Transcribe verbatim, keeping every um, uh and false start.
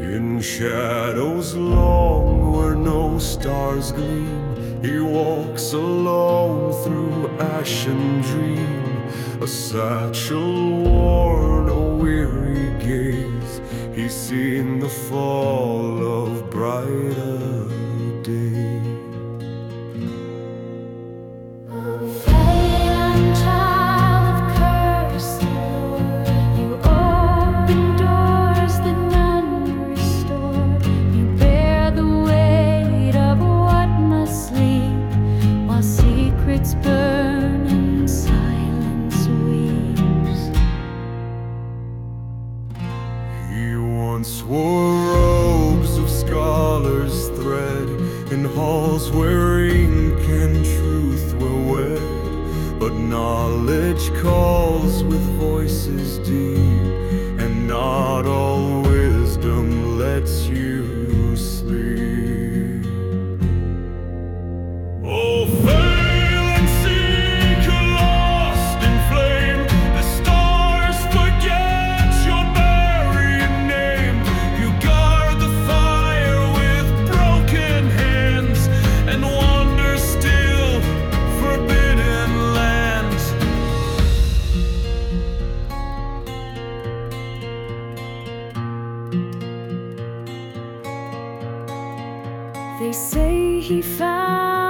In shadows long where no stars gleam, he walks alone through ashen dream. A satchel worn, a weary gaze, he's seen the fall of brighter days. Burn and silence weeps. He once wore robes of scholar's thread in halls where ink and truth were wed. But knowledge calls with voices deep, and not all wisdom lets you sleep. Oh, they say he found